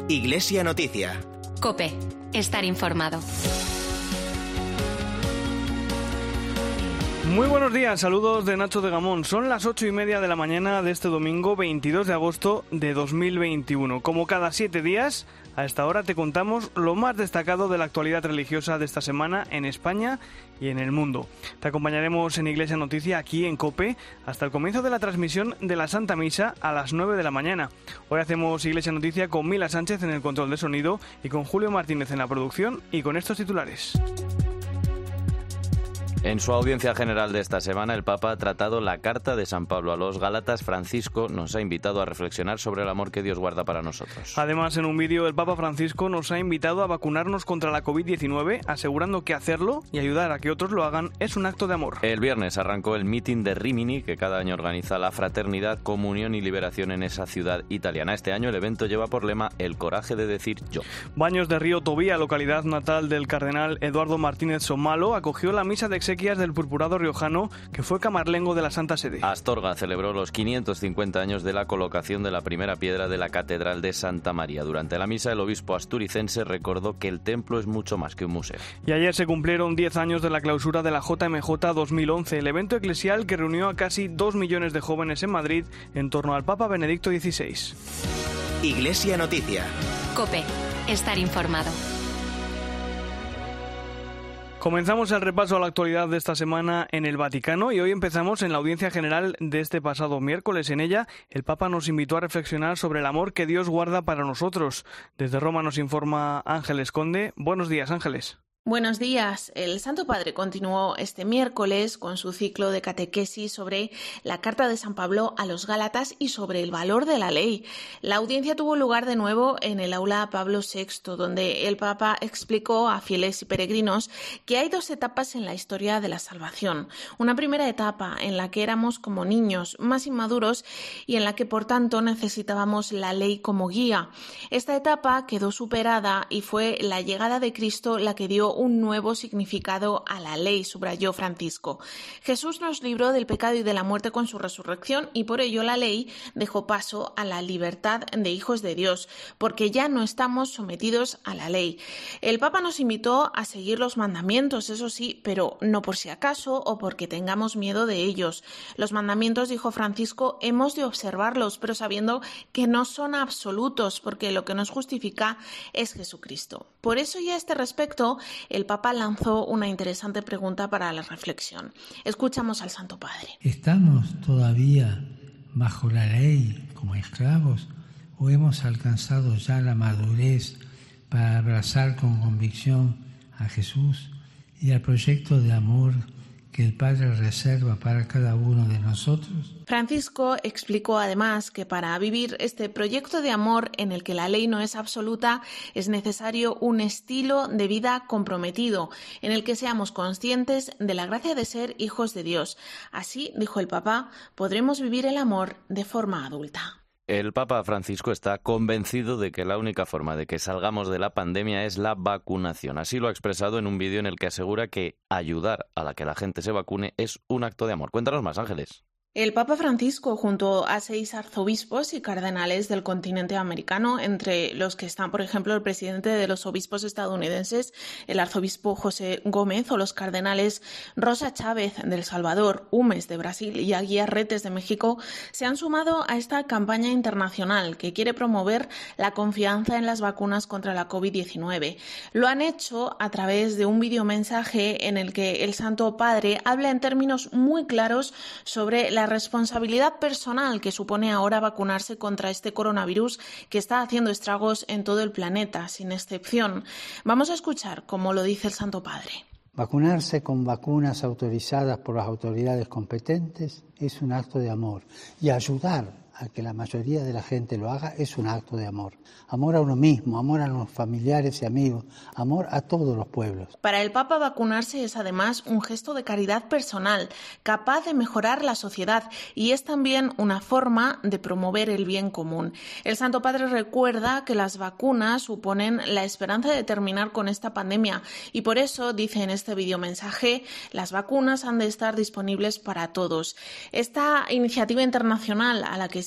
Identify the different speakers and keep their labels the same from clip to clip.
Speaker 1: Iglesia Noticia.
Speaker 2: COPE. Estar informado.
Speaker 3: Muy buenos días, saludos de Nacho de Gamón. Son las 8:30 de la mañana de este domingo 22 de agosto de 2021. Como cada 7 días, a esta hora te contamos lo más destacado de la actualidad religiosa de esta semana en España y en el mundo. Te acompañaremos en Iglesia Noticia aquí en COPE hasta el comienzo de la transmisión de la Santa Misa a las 9 de la mañana. Hoy hacemos Iglesia Noticia con Mila Sánchez en el control de sonido y con Julio Martínez en la producción y con estos titulares.
Speaker 4: En su audiencia general de esta semana, el Papa ha tratado la carta de San Pablo a los Gálatas. Francisco nos ha invitado a reflexionar sobre el amor que Dios guarda para nosotros.
Speaker 3: Además, en un vídeo, el Papa Francisco nos ha invitado a vacunarnos contra la COVID-19, asegurando que hacerlo y ayudar a que otros lo hagan es un acto de amor.
Speaker 4: El viernes arrancó el meeting de Rimini, que cada año organiza la fraternidad, comunión y liberación en esa ciudad italiana. Este año el evento lleva por lema el coraje de decir yo.
Speaker 3: Baños de Río Tobía, localidad natal del cardenal Eduardo Martínez Somalo, acogió la misa de exequias del purpurado riojano, que fue camarlengo de la Santa Sede.
Speaker 4: Astorga celebró los 550 años de la colocación de la primera piedra de la Catedral de Santa María. Durante la misa, el obispo asturicense recordó que el templo es mucho más que un museo.
Speaker 3: Y ayer se cumplieron 10 años de la clausura de la JMJ 2011, el evento eclesial que reunió a casi 2 millones de jóvenes en Madrid en torno al Papa Benedicto XVI.
Speaker 1: Iglesia Noticia.
Speaker 2: COPE. Estar informado.
Speaker 3: Comenzamos el repaso a la actualidad de esta semana en el Vaticano y hoy empezamos en la audiencia general de este pasado miércoles. En ella, el Papa nos invitó a reflexionar sobre el amor que Dios guarda para nosotros. Desde Roma nos informa Ángeles Conde. Buenos días, Ángeles.
Speaker 5: Buenos días. El Santo Padre continuó este miércoles con su ciclo de catequesis sobre la carta de San Pablo a los Gálatas y sobre el valor de la ley. La audiencia tuvo lugar de nuevo en el aula Pablo VI, donde el Papa explicó a fieles y peregrinos que hay 2 etapas en la historia de la salvación. Una primera etapa en la que éramos como niños, más inmaduros y en la que por tanto necesitábamos la ley como guía. Esta etapa quedó superada y fue la llegada de Cristo la que dio un nuevo significado a la ley, subrayó Francisco. Jesús nos libró del pecado y de la muerte con su resurrección y por ello la ley dejó paso a la libertad de hijos de Dios, porque ya no estamos sometidos a la ley. El Papa nos invitó a seguir los mandamientos, eso sí, pero no por si acaso o porque tengamos miedo de ellos. Los mandamientos, dijo Francisco, hemos de observarlos, pero sabiendo que no son absolutos, porque lo que nos justifica es Jesucristo. Por eso y a este respecto, el Papa lanzó una interesante pregunta para la reflexión. Escuchamos al Santo Padre.
Speaker 6: ¿Estamos todavía bajo la ley como esclavos o hemos alcanzado ya la madurez para abrazar con convicción a Jesús y al proyecto de amor que el Padre reserva para cada uno de nosotros?
Speaker 5: Francisco explicó además que para vivir este proyecto de amor en el que la ley no es absoluta es necesario un estilo de vida comprometido en el que seamos conscientes de la gracia de ser hijos de Dios. Así, dijo el Papa, podremos vivir el amor de forma adulta.
Speaker 4: El Papa Francisco está convencido de que la única forma de que salgamos de la pandemia es la vacunación. Así lo ha expresado en un vídeo en el que asegura que ayudar a la que la gente se vacune es un acto de amor. Cuéntanos más, Ángeles.
Speaker 5: El Papa Francisco, junto a 6 arzobispos y cardenales del continente americano, entre los que están, por ejemplo, el presidente de los obispos estadounidenses, el arzobispo José Gómez, o los cardenales Rosa Chávez de El Salvador, Humes de Brasil y Aguiar Retes de México, se han sumado a esta campaña internacional que quiere promover la confianza en las vacunas contra la COVID-19. Lo han hecho a través de un videomensaje en el que el Santo Padre habla en términos muy claros sobre la responsabilidad personal que supone ahora vacunarse contra este coronavirus que está haciendo estragos en todo el planeta, sin excepción. Vamos a escuchar cómo lo dice el Santo Padre.
Speaker 7: Vacunarse con vacunas autorizadas por las autoridades competentes es un acto de amor y ayudar a que la mayoría de la gente lo haga es un acto de amor. Amor a uno mismo, amor a los familiares y amigos, amor a todos los pueblos.
Speaker 5: Para el Papa, vacunarse es además un gesto de caridad personal, capaz de mejorar la sociedad y es también una forma de promover el bien común. El Santo Padre recuerda que las vacunas suponen la esperanza de terminar con esta pandemia y por eso, dice en este videomensaje, las vacunas han de estar disponibles para todos. Esta iniciativa internacional a la que se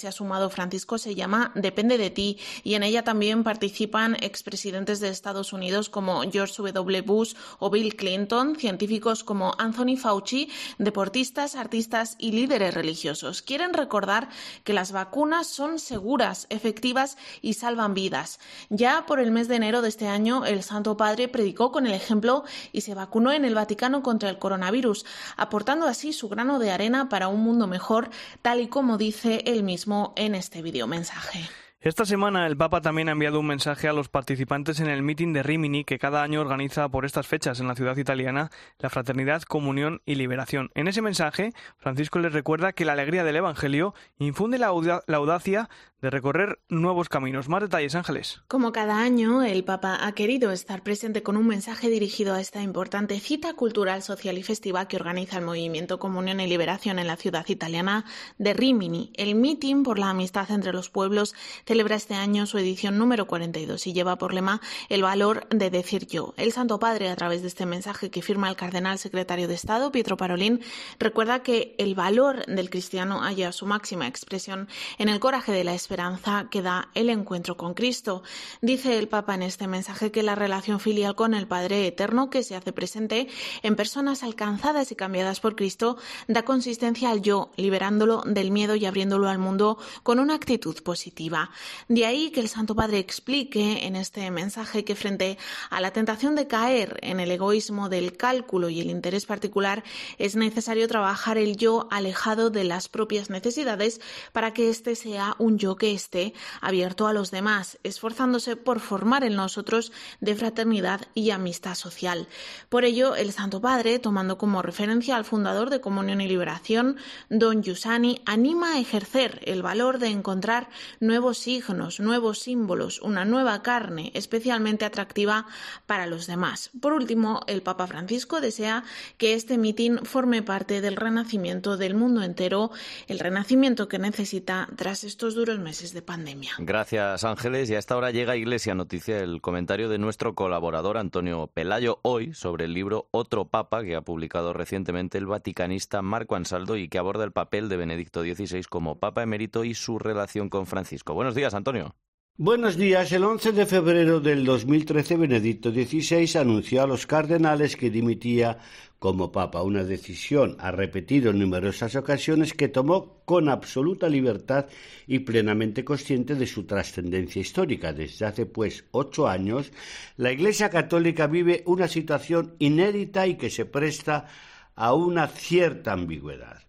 Speaker 5: se ha sumado Francisco se llama Depende de ti, y en ella también participan expresidentes de Estados Unidos como George W. Bush o Bill Clinton, científicos como Anthony Fauci, deportistas, artistas y líderes religiosos. Quieren recordar que las vacunas son seguras, efectivas y salvan vidas. Ya por el mes de enero de este año, el Santo Padre predicó con el ejemplo y se vacunó en el Vaticano contra el coronavirus, aportando así su grano de arena para un mundo mejor, tal y como dice él mismo en este videomensaje.
Speaker 3: Esta semana el Papa también ha enviado un mensaje a los participantes en el meeting de Rimini que cada año organiza por estas fechas en la ciudad italiana la Fraternidad, Comunión y Liberación. En ese mensaje, Francisco les recuerda que la alegría del Evangelio infunde la audacia de recorrer nuevos caminos. Más detalles, Ángeles.
Speaker 5: Como cada año, el Papa ha querido estar presente con un mensaje dirigido a esta importante cita cultural, social y festiva que organiza el movimiento Comunión y Liberación en la ciudad italiana de Rimini. El meeting por la amistad entre los pueblos celebra este año su edición número 42 y lleva por lema el valor de decir yo. El Santo Padre, a través de este mensaje que firma el cardenal secretario de Estado, Pietro Parolin, recuerda que el valor del cristiano halla su máxima expresión en el coraje de la esperanza que da el encuentro con Cristo. Dice el Papa en este mensaje que la relación filial con el Padre Eterno, que se hace presente en personas alcanzadas y cambiadas por Cristo, da consistencia al yo, liberándolo del miedo y abriéndolo al mundo con una actitud positiva. De ahí que el Santo Padre explique en este mensaje que frente a la tentación de caer en el egoísmo del cálculo y el interés particular, es necesario trabajar el yo alejado de las propias necesidades para que éste sea un yo que esté abierto a los demás, esforzándose por formar en nosotros de fraternidad y amistad social. Por ello, el Santo Padre, tomando como referencia al fundador de Comunión y Liberación, Don Giussani, anima a ejercer el valor de encontrar nuevos signos, nuevos símbolos, una nueva carne especialmente atractiva para los demás. Por último, el Papa Francisco desea que este mitin forme parte del renacimiento del mundo entero, el renacimiento que necesita tras estos duros meses de pandemia.
Speaker 4: Gracias, Ángeles. Y a esta hora llega a Iglesia Noticia el comentario de nuestro colaborador Antonio Pelayo, hoy sobre el libro Otro Papa, que ha publicado recientemente el vaticanista Marco Ansaldo y que aborda el papel de Benedicto XVI como Papa emérito y su relación con Francisco. Buenos días, Antonio.
Speaker 8: Buenos días. El 11 de febrero del 2013, Benedicto XVI anunció a los cardenales que dimitía como Papa, una decisión, ha repetido en numerosas ocasiones, que tomó con absoluta libertad y plenamente consciente de su trascendencia histórica. Desde hace, 8 años, la Iglesia Católica vive una situación inédita y que se presta a una cierta ambigüedad.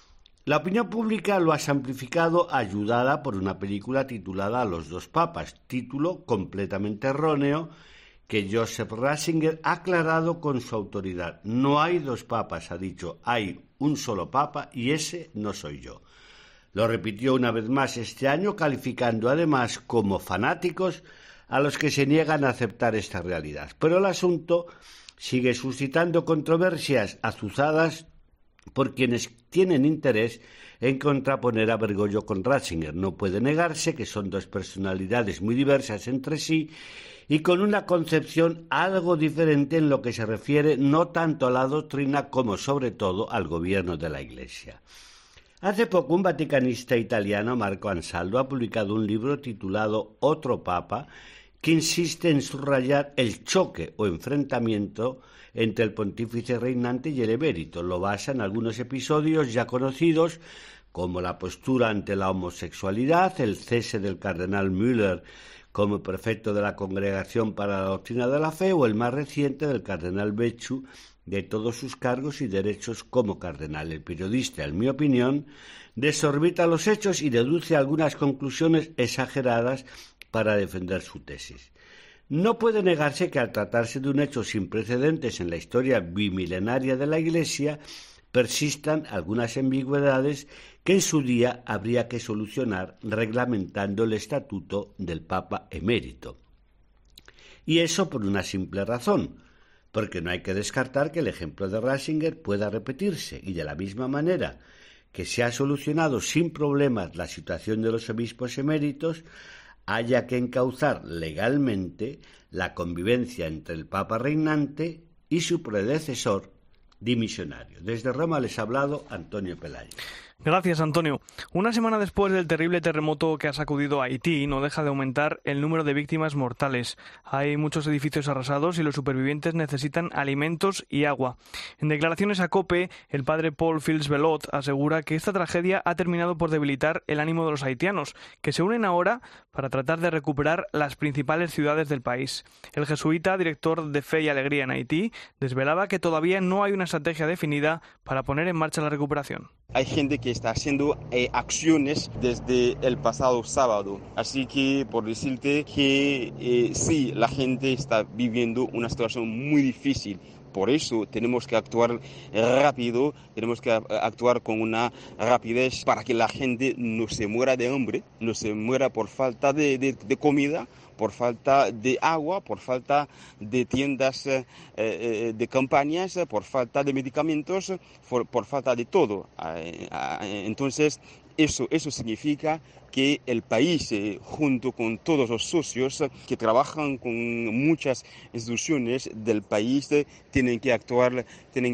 Speaker 8: La opinión pública lo ha amplificado, ayudada por una película titulada Los dos papas, título completamente erróneo que Joseph Ratzinger ha aclarado con su autoridad. No hay dos papas, ha dicho, hay un solo papa y ese no soy yo. Lo repitió una vez más este año, calificando además como fanáticos a los que se niegan a aceptar esta realidad. Pero el asunto sigue suscitando controversias azuzadas por quienes tienen interés en contraponer a Bergoglio con Ratzinger. No puede negarse que son dos personalidades muy diversas entre sí y con una concepción algo diferente en lo que se refiere no tanto a la doctrina como sobre todo al gobierno de la Iglesia. Hace poco un vaticanista italiano, Marco Ansaldo, ha publicado un libro titulado Otro Papa, que insiste en subrayar el choque o enfrentamiento entre el pontífice reinante y el emérito. Lo basa en algunos episodios ya conocidos, como la postura ante la homosexualidad, el cese del cardenal Müller como prefecto de la Congregación para la Doctrina de la Fe, o el más reciente del cardenal Becciu, de todos sus cargos y derechos como cardenal. El periodista, en mi opinión, desorbita los hechos y deduce algunas conclusiones exageradas para defender su tesis. No puede negarse que al tratarse de un hecho sin precedentes en la historia bimilenaria de la Iglesia, persistan algunas ambigüedades que en su día habría que solucionar reglamentando el estatuto del Papa emérito. Y eso por una simple razón, porque no hay que descartar que el ejemplo de Ratzinger pueda repetirse, y de la misma manera que se ha solucionado sin problemas la situación de los obispos eméritos, haya que encauzar legalmente la convivencia entre el Papa reinante y su predecesor dimisionario. Desde Roma les ha hablado Antonio Pelayo.
Speaker 3: Gracias, Antonio. Una semana después del terrible terremoto que ha sacudido a Haití, no deja de aumentar el número de víctimas mortales. Hay muchos edificios arrasados y los supervivientes necesitan alimentos y agua. En declaraciones a COPE, el padre Paul Fils-Belot asegura que esta tragedia ha terminado por debilitar el ánimo de los haitianos, que se unen ahora para tratar de recuperar las principales ciudades del país. El jesuita, director de Fe y Alegría en Haití, desvelaba que todavía no hay una estrategia definida para poner en marcha la recuperación.
Speaker 9: Hay gente que está haciendo acciones desde el pasado sábado, así que por decirte que sí, la gente está viviendo una situación muy difícil. Por eso tenemos que actuar rápido, tenemos que actuar con una rapidez para que la gente no se muera de hambre, no se muera por falta de comida, por falta de agua, por falta de tiendas de campañas, por falta de medicamentos, por falta de todo. Entonces, eso significa que el país, junto con todos los socios que trabajan con muchas instituciones del país, tienen que actuar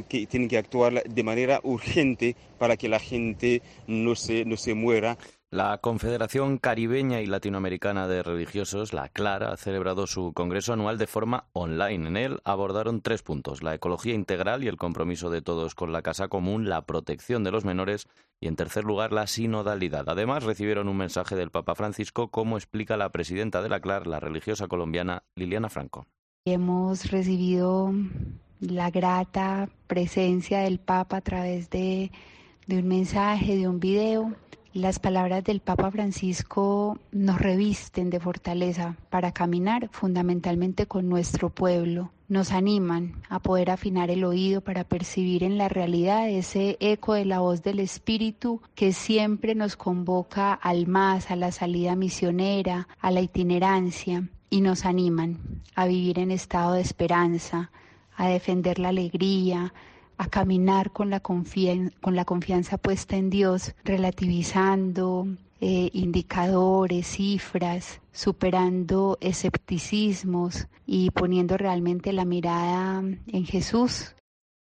Speaker 9: de manera urgente para que la gente no se muera.
Speaker 4: La Confederación Caribeña y Latinoamericana de Religiosos, la CLAR, ha celebrado su congreso anual de forma online. En él abordaron 3 puntos: la ecología integral y el compromiso de todos con la casa común, la protección de los menores y, en tercer lugar, la sinodalidad. Además, recibieron un mensaje del Papa Francisco, como explica la presidenta de la CLAR, la religiosa colombiana Liliana Franco.
Speaker 10: Hemos recibido la grata presencia del Papa a través de un mensaje, de un video. Las palabras del Papa Francisco nos revisten de fortaleza para caminar fundamentalmente con nuestro pueblo. Nos animan a poder afinar el oído para percibir en la realidad ese eco de la voz del Espíritu que siempre nos convoca al más, a la salida misionera, a la itinerancia, y nos animan a vivir en estado de esperanza, a defender la alegría, a caminar con la confianza puesta en Dios, relativizando indicadores, cifras, superando escepticismos y poniendo realmente la mirada en Jesús.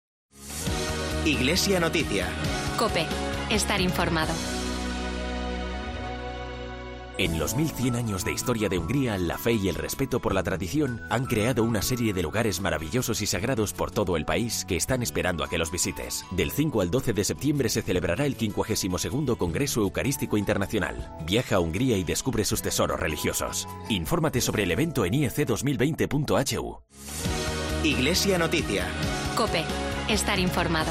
Speaker 1: Iglesia Noticia.
Speaker 2: COPE. Estar informado.
Speaker 11: En los 1100 años de historia de Hungría, la fe y el respeto por la tradición han creado una serie de lugares maravillosos y sagrados por todo el país que están esperando a que los visites. Del 5 al 12 de septiembre se celebrará el 52º Congreso Eucarístico Internacional. Viaja a Hungría y descubre sus tesoros religiosos. Infórmate sobre el evento en iec2020.hu.
Speaker 1: Iglesia Noticia.
Speaker 2: COPE. Estar informado.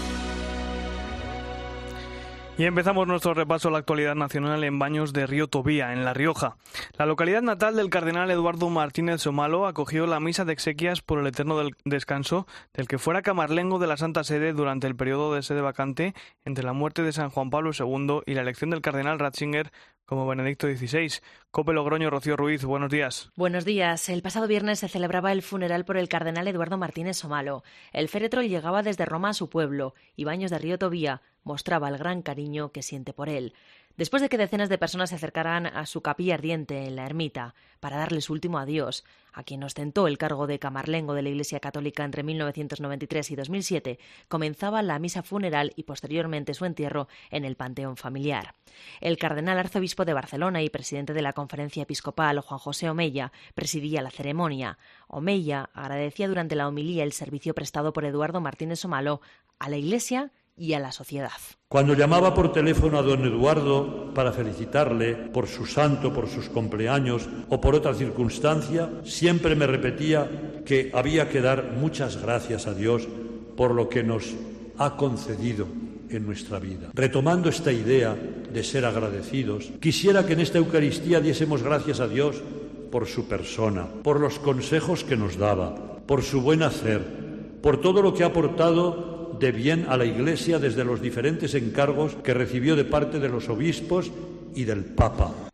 Speaker 3: Y empezamos nuestro repaso a la actualidad nacional en Baños de Río Tobía, en La Rioja. La localidad natal del cardenal Eduardo Martínez Somalo acogió la misa de exequias por el eterno descanso del que fuera camarlengo de la Santa Sede durante el periodo de sede vacante entre la muerte de San Juan Pablo II y la elección del cardenal Ratzinger como Benedicto XVI. COPE Logroño, Rocío Ruiz, buenos días.
Speaker 12: Buenos días. El pasado viernes se celebraba el funeral por el cardenal Eduardo Martínez Somalo. El féretro llegaba desde Roma a su pueblo y Baños de Río Tobía mostraba el gran cariño que siente por él. Después de que decenas de personas se acercaran a su capilla ardiente en la ermita para darle su último adiós, a quien ostentó el cargo de camarlengo de la Iglesia Católica entre 1993 y 2007, comenzaba la misa funeral y posteriormente su entierro en el panteón familiar. El cardenal arzobispo de Barcelona y presidente de la Conferencia Episcopal, Juan José Omeya, presidía la ceremonia. Omeya agradecía durante la homilía el servicio prestado por Eduardo Martínez Somalo a la Iglesia y a la sociedad.
Speaker 13: Cuando llamaba por teléfono a don Eduardo para felicitarle por su santo, por sus cumpleaños o por otra circunstancia, siempre me repetía que había que dar muchas gracias a Dios por lo que nos ha concedido en nuestra vida. Retomando esta idea de ser agradecidos, quisiera que en esta Eucaristía diésemos gracias a Dios por su persona, por los consejos que nos daba, por su buen hacer, por todo lo que ha aportado de bien a la Iglesia desde los diferentes encargos que recibió de parte de los obispos y del Papa.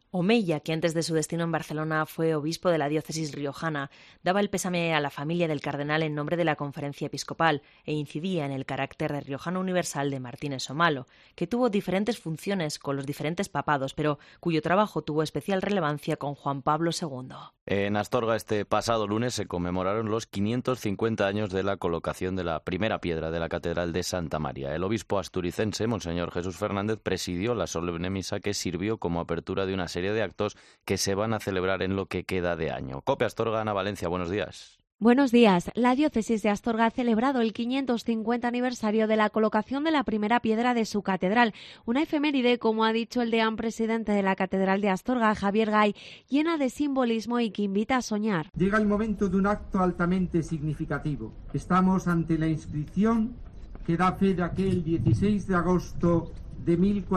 Speaker 12: Omeya, que antes de su destino en Barcelona fue obispo de la diócesis riojana, daba el pésame a la familia del cardenal en nombre de la Conferencia Episcopal e incidía en el carácter de riojano universal de Martínez Somalo, que tuvo diferentes funciones con los diferentes papados, pero cuyo trabajo tuvo especial relevancia con Juan Pablo II.
Speaker 4: En Astorga este pasado lunes se conmemoraron los 550 años de la colocación de la primera piedra de la Catedral de Santa María. El obispo asturicense, Monseñor Jesús Fernández, presidió la solemne misa que sirvió como apertura de una serie de actos que se van a celebrar en lo que queda de año. COPE Astorga, Ana Valencia, buenos días.
Speaker 14: Buenos días. La diócesis de Astorga ha celebrado el 550 aniversario de la colocación de la primera piedra de su catedral, una efeméride, como ha dicho el deán presidente de la Catedral de Astorga, Javier Gay, llena de simbolismo y que invita a soñar.
Speaker 15: Llega el momento de un acto altamente significativo. Estamos ante la inscripción que da fe de aquel 16 de agosto de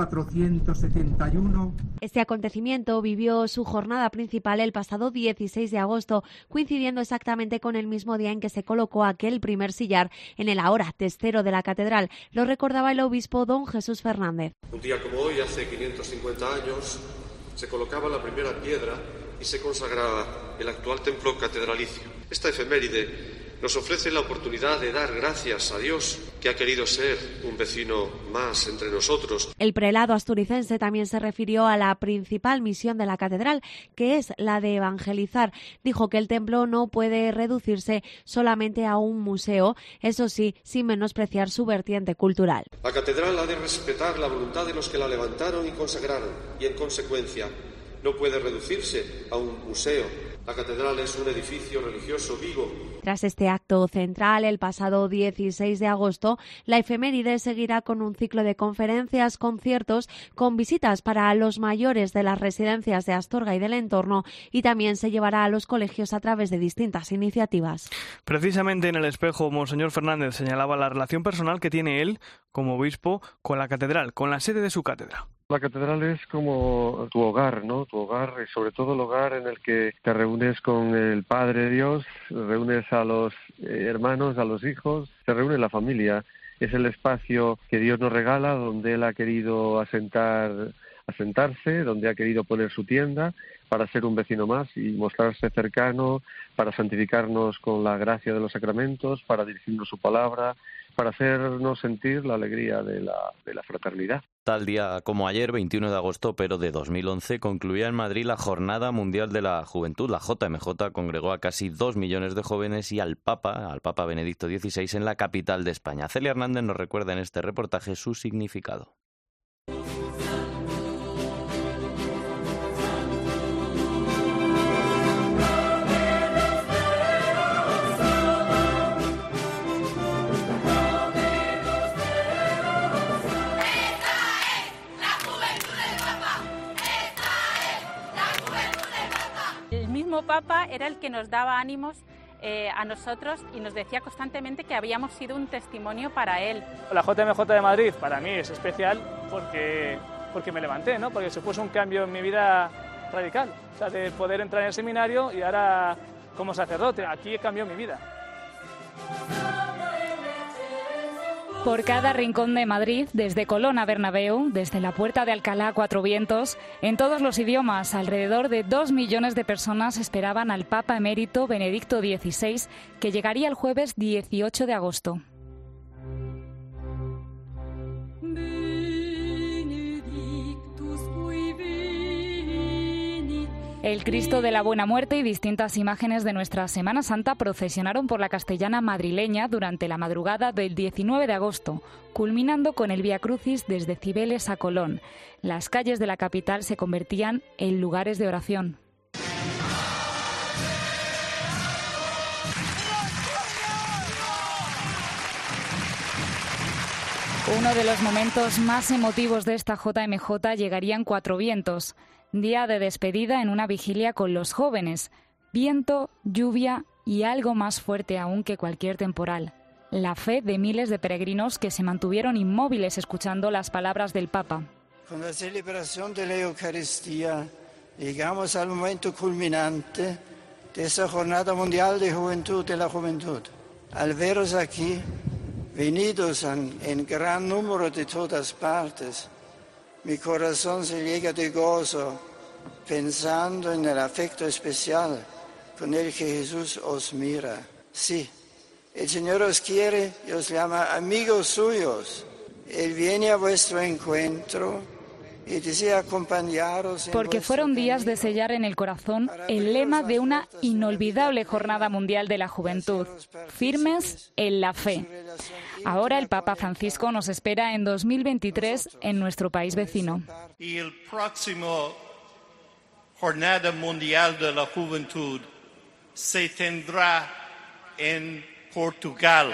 Speaker 15: 1471.
Speaker 14: Este acontecimiento vivió su jornada principal el pasado 16 de agosto, coincidiendo exactamente con el mismo día en que se colocó aquel primer sillar en el ahora testero de la catedral. Lo recordaba el obispo don Jesús Fernández.
Speaker 16: Un día como hoy, hace 550 años, se colocaba la primera piedra y se consagraba el actual templo catedralicio. Esta efeméride nos ofrece la oportunidad de dar gracias a Dios, que ha querido ser un vecino más entre nosotros.
Speaker 14: El prelado asturicense también se refirió a la principal misión de la catedral, que es la de evangelizar. Dijo que el templo no puede reducirse solamente a un museo, eso sí, sin menospreciar su vertiente cultural.
Speaker 16: La catedral ha de respetar la voluntad de los que la levantaron y consagraron, y en consecuencia no puede reducirse a un museo. La catedral es un edificio religioso vivo.
Speaker 14: Tras este acto central, el pasado 16 de agosto, la efeméride seguirá con un ciclo de conferencias, conciertos, con visitas para los mayores de las residencias de Astorga y del entorno, y también se llevará a los colegios a través de distintas iniciativas.
Speaker 3: Precisamente en El Espejo, Monseñor Fernández señalaba la relación personal que tiene él, como obispo, con la catedral, con la sede de su cátedra.
Speaker 17: La catedral es como tu hogar, ¿no? Tu hogar, y sobre todo el hogar en el que te reúnes con el Padre Dios, reúnes a los hermanos, a los hijos, se reúne la familia. Es el espacio que Dios nos regala, donde Él ha querido asentarse, donde ha querido poner su tienda para ser un vecino más y mostrarse cercano, para santificarnos con la gracia de los sacramentos, para dirigirnos su palabra, para hacernos sentir la alegría de la fraternidad.
Speaker 4: Tal día como ayer, 21 de agosto, pero de 2011, concluía en Madrid la Jornada Mundial de la Juventud. La JMJ congregó a casi 2 millones de jóvenes y al Papa Benedicto XVI en la capital de España. Celia Hernández nos recuerda en este reportaje su significado.
Speaker 18: Papa era el que nos daba ánimos a nosotros y nos decía constantemente que habíamos sido un testimonio para él.
Speaker 19: La JMJ de Madrid para mí es especial porque me levanté, ¿no? Porque supuso un cambio en mi vida radical, o sea, de poder entrar en el seminario y ahora como sacerdote, aquí cambió mi vida.
Speaker 20: Por cada rincón de Madrid, desde Colón a Bernabéu, desde la Puerta de Alcalá a Cuatro Vientos, en todos los idiomas, alrededor de 2 millones de personas esperaban al Papa emérito Benedicto XVI, que llegaría el jueves 18 de agosto. El Cristo de la Buena Muerte y distintas imágenes de nuestra Semana Santa procesionaron por la Castellana madrileña durante la madrugada del 19 de agosto, culminando con el Vía Crucis desde Cibeles a Colón. Las calles de la capital se convertían en lugares de oración. Uno de los momentos más emotivos de esta JMJ llegaría en Cuatro Vientos. Día de despedida en una vigilia con los jóvenes. Viento, lluvia y algo más fuerte aún que cualquier temporal. La fe de miles de peregrinos que se mantuvieron inmóviles escuchando las palabras del Papa.
Speaker 21: Con la celebración de la Eucaristía llegamos al momento culminante de esta Jornada Mundial de Juventud de la Juventud. Al veros aquí, venidos en gran número de todas partes, mi corazón se llega de gozo pensando en el afecto especial con el que Jesús os mira. Sí, el Señor os quiere y os llama amigos suyos. Él viene a vuestro encuentro y desea acompañaros.
Speaker 20: Porque fueron días de sellar en el corazón el lema de una inolvidable Jornada Mundial de la Juventud, firmes en la fe. Ahora el Papa Francisco nos espera en 2023 en nuestro país vecino.
Speaker 6: Y el próximo Jornada Mundial de la Juventud se tendrá en Portugal.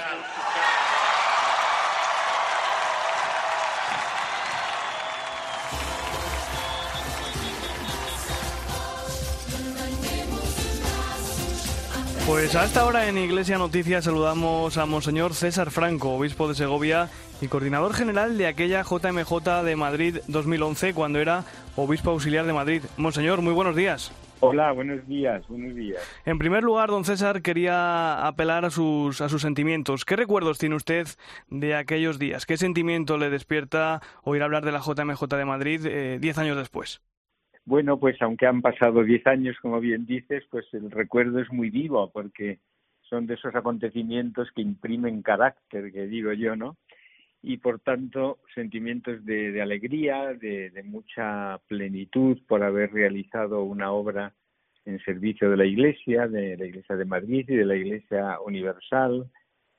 Speaker 3: Pues hasta ahora en Iglesia Noticias saludamos a Monseñor César Franco, obispo de Segovia y coordinador general de aquella JMJ de Madrid 2011 cuando era obispo auxiliar de Madrid. Monseñor, muy buenos días.
Speaker 22: Hola, buenos días, buenos días.
Speaker 3: En primer lugar, don César, quería apelar a sus sentimientos. ¿Qué recuerdos tiene usted de aquellos días? ¿Qué sentimiento le despierta oír hablar de la JMJ de Madrid 10 años después?
Speaker 22: Bueno, pues aunque han pasado 10 años, como bien dices, pues el recuerdo es muy vivo porque son de esos acontecimientos que imprimen carácter, que digo yo, ¿no? Y por tanto, sentimientos de alegría, de mucha plenitud por haber realizado una obra en servicio de la Iglesia de Madrid y de la Iglesia Universal,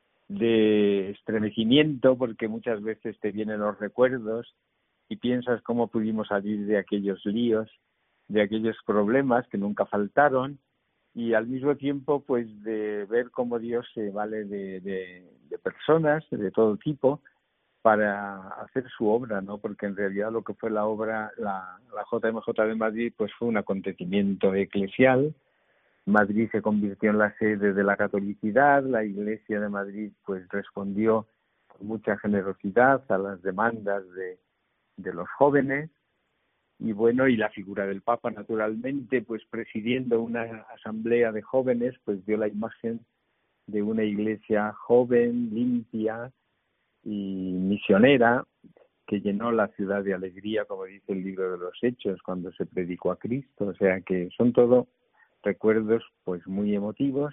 Speaker 22: de estremecimiento porque muchas veces te vienen los recuerdos y piensas cómo pudimos salir de aquellos líos, de aquellos problemas que nunca faltaron, y al mismo tiempo pues de ver cómo Dios se vale de personas de todo tipo para hacer su obra, ¿no? Porque en realidad lo que fue la obra, la JMJ de Madrid, pues fue un acontecimiento eclesial. Madrid se convirtió en la sede de la catolicidad, la Iglesia de Madrid pues respondió con mucha generosidad a las demandas de los jóvenes, y bueno, y la figura del Papa naturalmente pues presidiendo una asamblea de jóvenes pues dio la imagen de una iglesia joven, limpia y misionera que llenó la ciudad de alegría, como dice el libro de los Hechos, cuando se predicó a Cristo. O sea que son todo recuerdos pues muy emotivos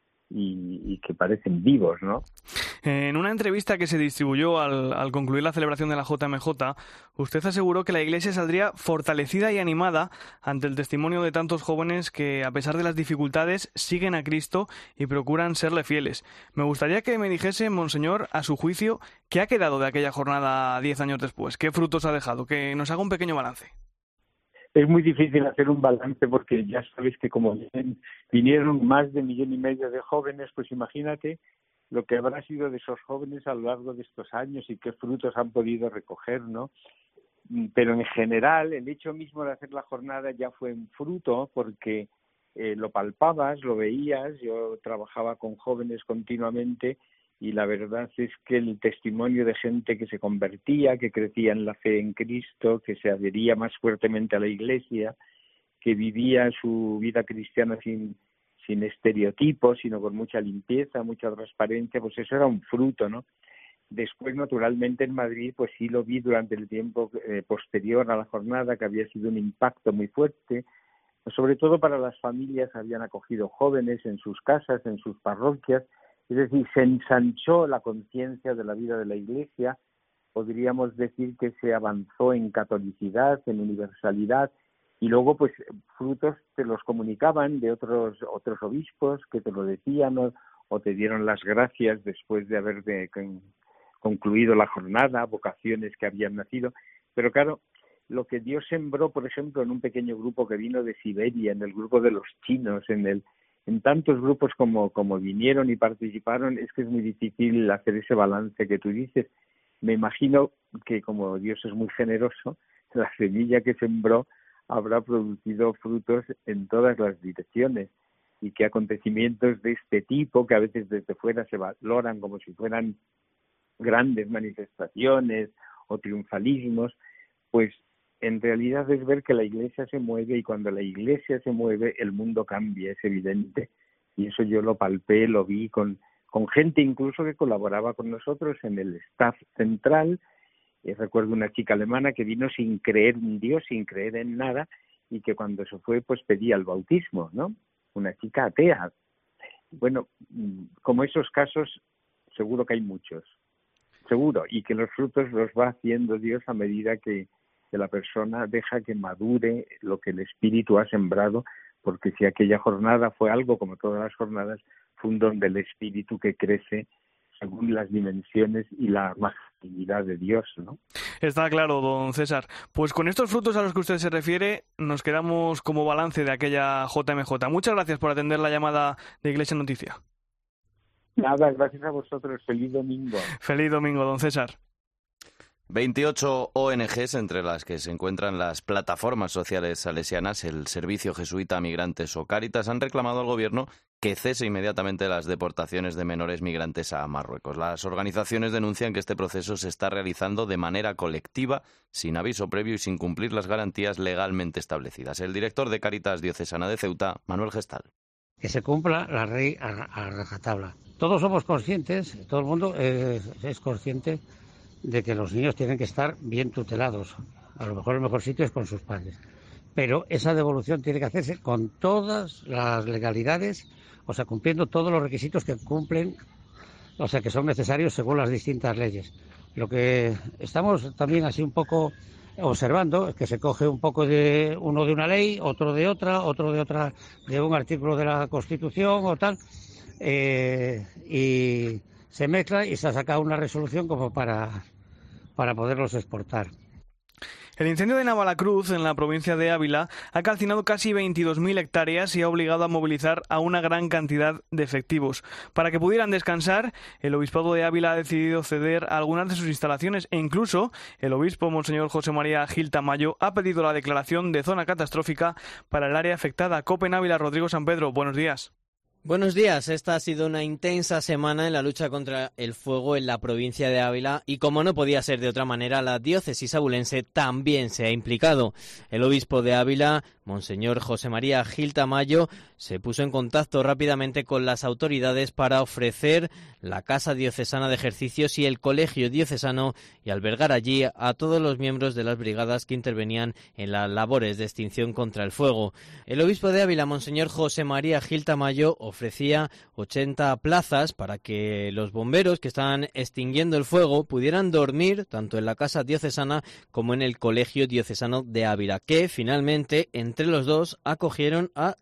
Speaker 22: y que parecen vivos, ¿no?
Speaker 3: En una entrevista que se distribuyó al concluir la celebración de la JMJ, usted aseguró que la Iglesia saldría fortalecida y animada ante el testimonio de tantos jóvenes que, a pesar de las dificultades, siguen a Cristo y procuran serle fieles. Me gustaría que me dijese, Monseñor, a su juicio, ¿qué ha quedado de aquella jornada 10 años después? ¿Qué frutos ha dejado? Que nos haga un pequeño balance.
Speaker 22: Es muy difícil hacer un balance porque ya sabes que como vinieron más de 1,5 millones de jóvenes, pues imagínate lo que habrá sido de esos jóvenes a lo largo de estos años y qué frutos han podido recoger, ¿no? Pero en general el hecho mismo de hacer la jornada ya fue un fruto porque lo palpabas, lo veías. Yo trabajaba con jóvenes continuamente y la verdad es que el testimonio de gente que se convertía, que crecía en la fe en Cristo, que se adhería más fuertemente a la Iglesia, que vivía su vida cristiana sin estereotipos, sino con mucha limpieza, mucha transparencia, pues eso era un fruto, ¿no? Después, naturalmente, en Madrid, pues sí lo vi durante el tiempo posterior a la jornada, que había sido un impacto muy fuerte, sobre todo para las familias que habían acogido jóvenes en sus casas, en sus parroquias. Es decir, se ensanchó la conciencia de la vida de la Iglesia. Podríamos decir que se avanzó en catolicidad, en universalidad, y luego pues frutos te los comunicaban de otros obispos que te lo decían o te dieron las gracias después de haber concluido la jornada, vocaciones que habían nacido. Pero claro, lo que Dios sembró, por ejemplo, en un pequeño grupo que vino de Siberia, en el grupo de los chinos, en tantos grupos como vinieron y participaron, es que es muy difícil hacer ese balance que tú dices. Me imagino que como Dios es muy generoso, la semilla que sembró habrá producido frutos en todas las direcciones y que acontecimientos de este tipo, que a veces desde fuera se valoran como si fueran grandes manifestaciones o triunfalismos, pues en realidad es ver que la Iglesia se mueve y cuando la Iglesia se mueve el mundo cambia, es evidente. Y eso yo lo palpé, lo vi con gente incluso que colaboraba con nosotros en el staff central. Recuerdo una chica alemana que vino sin creer en Dios, sin creer en nada, y que cuando se fue pues pedía el bautismo, ¿no? Una chica atea. Bueno, como esos casos seguro que hay muchos, seguro, y que los frutos los va haciendo Dios a medida que la persona deja que madure lo que el Espíritu ha sembrado, porque si aquella jornada fue algo, como todas las jornadas, fue un don del Espíritu que crece según las dimensiones y la majestad de Dios, ¿no?
Speaker 3: Está claro, don César. Pues con estos frutos a los que usted se refiere, nos quedamos como balance de aquella JMJ. Muchas gracias por atender la llamada de Iglesia Noticia.
Speaker 22: Nada, gracias a vosotros. Feliz domingo.
Speaker 3: Feliz domingo, don César.
Speaker 4: 28 ONGs, entre las que se encuentran las plataformas sociales salesianas, el Servicio Jesuita a Migrantes o Cáritas, han reclamado al gobierno que cese inmediatamente las deportaciones de menores migrantes a Marruecos. Las organizaciones denuncian que este proceso se está realizando de manera colectiva, sin aviso previo y sin cumplir las garantías legalmente establecidas. El director de Cáritas Diocesana de Ceuta, Manuel Gestal.
Speaker 5: Que se cumpla la ley a rajatabla. Todos somos conscientes, todo el mundo es consciente de que los niños tienen que estar bien tutelados. A lo mejor el mejor sitio es con sus padres. Pero esa devolución tiene que hacerse con todas las legalidades, o sea, cumpliendo todos los requisitos que cumplen, o sea, que son necesarios según las distintas leyes. Lo que estamos también así un poco observando es que se coge un poco de uno de una ley, otro de otra, de un artículo de la Constitución o tal, y se mezcla y se ha sacado una resolución como para poderlos exportar.
Speaker 3: El incendio de Navalacruz, en la provincia de Ávila, ha calcinado casi 22.000 hectáreas y ha obligado a movilizar a una gran cantidad de efectivos. Para que pudieran descansar, el Obispado de Ávila ha decidido ceder a algunas de sus instalaciones e incluso el obispo Monseñor José María Gil Tamayo ha pedido la declaración de zona catastrófica para el área afectada. COPE en Ávila, Rodrigo San Pedro, buenos días.
Speaker 7: Buenos días, esta ha sido una intensa semana en la lucha contra el fuego en la provincia de Ávila y como no podía ser de otra manera, la diócesis abulense también se ha implicado. El obispo de Ávila, Monseñor José María Gil Tamayo, se puso en contacto rápidamente con las autoridades para ofrecer la Casa Diocesana de Ejercicios y el Colegio Diocesano y albergar allí a todos los miembros de las brigadas que intervenían en las labores de extinción contra el fuego. El obispo de Ávila, Monseñor José María Gil Tamayo, ofrecía 80 plazas para que los bomberos que estaban extinguiendo el fuego pudieran dormir tanto en la Casa Diocesana como en el Colegio Diocesano de Ávila, que finalmente entre los dos acogieron a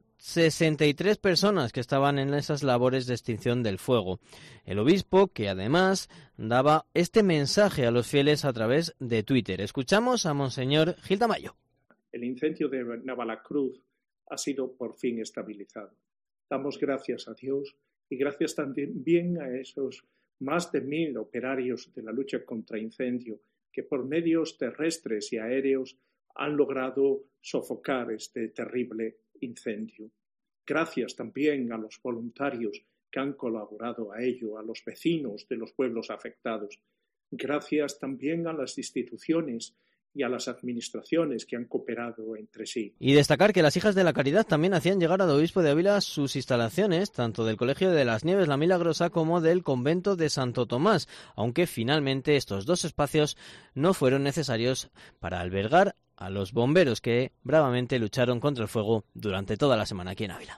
Speaker 7: 63 personas que estaban en esas labores de extinción del fuego. El obispo, que además daba este mensaje a los fieles a través de Twitter. Escuchamos a Monseñor Gil Tamayo.
Speaker 23: El incendio de Navalacruz ha sido por fin estabilizado. Damos gracias a Dios y gracias también a esos más de 1.000 operarios de la lucha contra incendio que por medios terrestres y aéreos han logrado sofocar este terrible incendio. Gracias también a los voluntarios que han colaborado a ello, a los vecinos de los pueblos afectados. Gracias también a las instituciones y a las administraciones que han cooperado entre sí.
Speaker 7: Y destacar que las Hijas de la Caridad también hacían llegar al obispo de Ávila sus instalaciones, tanto del Colegio de las Nieves La Milagrosa como del Convento de Santo Tomás, aunque finalmente estos dos espacios no fueron necesarios para albergar a los bomberos que bravamente lucharon contra el fuego durante toda la semana aquí en Ávila.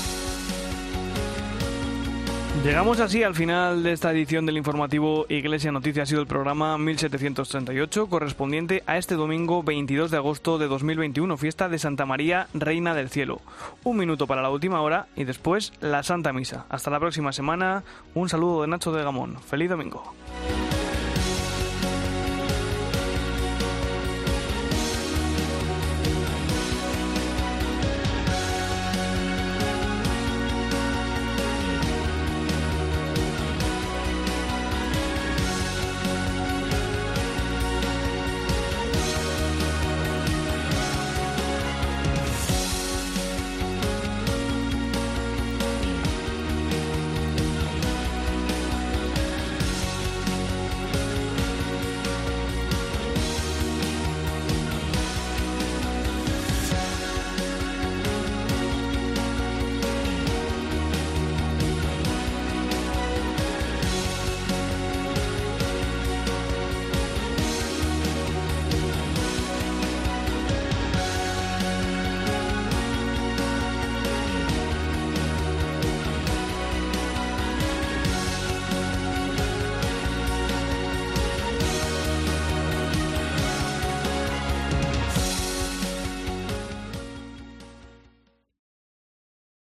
Speaker 3: Llegamos así al final de esta edición del informativo Iglesia Noticia. Ha sido el programa 1738, correspondiente a este domingo 22 de agosto de 2021, fiesta de Santa María, Reina del Cielo. 1 minuto para la última hora y después la Santa Misa. Hasta la próxima semana. Un saludo de Nacho de Gamón. Feliz domingo.